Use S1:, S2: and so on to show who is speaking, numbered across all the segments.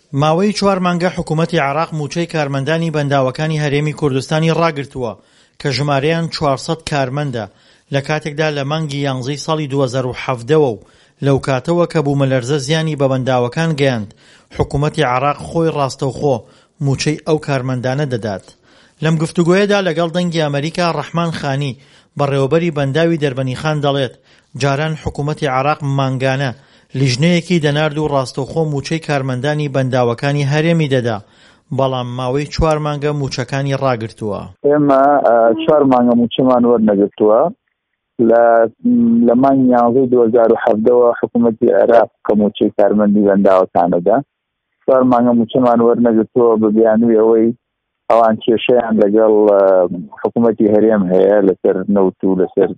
S1: ماوەی 4 مانگە حکوومەتی عێراق موچەی کارمەندانی بەنداوەکانی هەرێمی کوردستانی ڕاگرتووە کە ژمارەیان 400 کارمەندە لە کاتێکدا لە مانگی 11 ساڵی 2017 و لەو کاتەوە کە بوومەلەرزە زیانی بە بەنداوەکان گەیاند حکوومەتی عێراق خۆی ڕاستەوخۆ موچەی ئەو کارمەندانە دەدات. لەم گفتوگۆیەدا لەگەڵ دەنگی ئەمریکا ڕەحمان خانی بەڕێوەبەری بەنداوی دەربەنیخان دەڵێت جاران حکوومەتی عێراق مانگانە لیژنەیەکی دەنارد و ڕاستەوخۆ موچەی کارمەندانی بەنداوەکانی هەرێمی دەدا، بەڵام ماوەی 4 مانگە موچەکانی ڕاگرتووە.
S2: ئێمە 4 مانگە موچەمان وەرنەگرتووە لە مانگی 11 2017 حکوومەتی عێراق کە موچەی کارمەندی بەنداوەکانەدا 4 مانگە موچەمان وەرنەگرتووە بە بیانووی ئەوەی ئەوان کێشەیان لەگەڵ حکوومەتی هەرێم هەیە لەسەر نەوت و لەسەر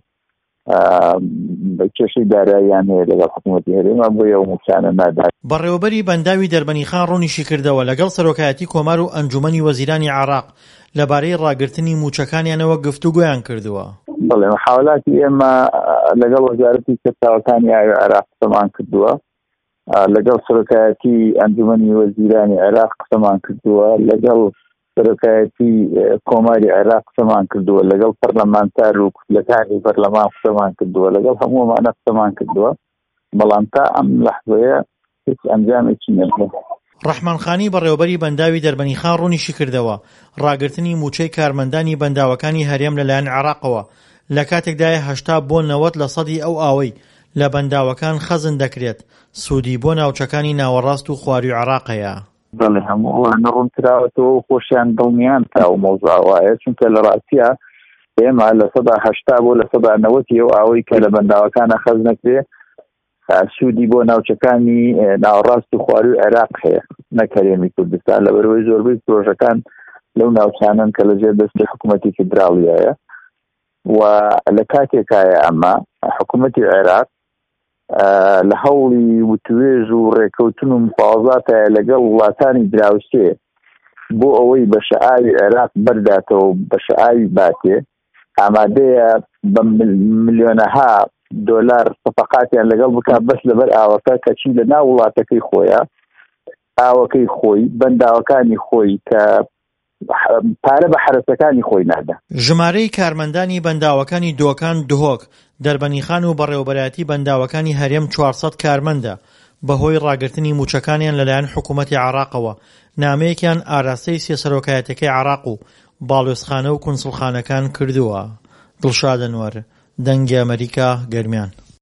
S2: کێشەی داراییان هەیە لەگەڵ حکوومەتی هەرێمە بۆیە ئەو موچانە نادات.
S1: بەڕێوەبەری بەنداوی دەربەنیخان ڕوونیشی کردەوە لەگەڵ سەرۆکایەتی کۆمار و ئەنجومەنی وەزیرانی عێراق لەبارەی ڕاگرتنی موچەکانیانەوە گفتوگۆیان کردووە.
S2: بەڵێ محاولاتی ئێمە لەگەڵ وەزارەتی سەرچاوەکانی ئاوی عێراق قسەمان کردووە، لەگەڵ سەرۆکایەتی ئەنجومەنی وەزیرانی عێراق قسەمان کردووە، لەگەڵ سەرۆکایەتی کۆماری عێراق قسەمان کردووە، لەگەڵ پەرلەمانتار و کوتلەکانی پەرلەمان قسەمان کردووە، لەگەڵ هەموومانە قسەمان کردووە، بەڵام تا ئەم لەحظەیە هیچ ئەنجامێکی نەبووە.
S1: ڕەحمان خانی بەڕێوەبەری بەنداوی دەربەنیخان ڕوونیشی کردەوە ڕاگرتنی موچەی کارمەندانی بەنداوەکانی هەرێم لەلایەن عێراقەوە لە کاتێکدایە 80 بۆ 90 لە سەدی ئەو ئاوەی لە بەنداوەکان خەزن دەکرێت سوودی بۆ ناوچەکانی ناوەڕاست و خواروی عێراقەیە.
S2: بەڵێ هەمووان ڕوونکراوەتەوە خۆشیان دڵنیان تا و مۆزاوایە، چونکە لە ڕاستیە ئێمە لە 180 بۆ لە 190 ئەو ئاوەی کە لە بەنداوەکانە خەز نەکرێ سوودی بۆ ناوچەکانی ناوەڕاست و خواروی عێراق هەیە نەک هەرێمی کوردستان، لەبەرەوەی زۆربەی پرۆژەکان لەو ناوچانن کە لەژێر دەستی حکوومەتی فیدراڵیایە و لە کاتێکایە ئەمە حکوومەتی عێراق لە هەوڵی وتوێژ و ڕێکەوتن و مفاوەزاتە لەگەڵ وڵاتانی دراوسێ بۆ ئەوەی بە شەعاوی عێراق بەرداتەوە و بە شەعاوی باتێ ئامادەیە بە ملیۆنەها دۆلار سەفەقاتیان لەگەڵ بکات بەس لەبەر ئاوەکە کەچی لە ناو وڵاتەکەی خۆیە ئاوەکەی خۆی بەنداوەکانی خۆی کە پارە بە حرەسەکانی خۆی نادا.
S1: ژمارەی کارمەندانی بەنداوەکانی دۆکان دهۆک دەربەنیخان و بەڕێوەبەرایەتی بەنداوەکانی هەرێم 400 کارمەندە بەهۆی ڕاگرتنی موچەکانیان لەلایەن حکوومەتی عێراقەوە. نامەیەکیان ئاراستەی سێسەرۆکایەتەکەی عێراق و باڵێۆزخانە و کونسڵخانەکان کردووە. دڵشاد ئەنوەر، دەنگی ئەمریکا، گەرمیان.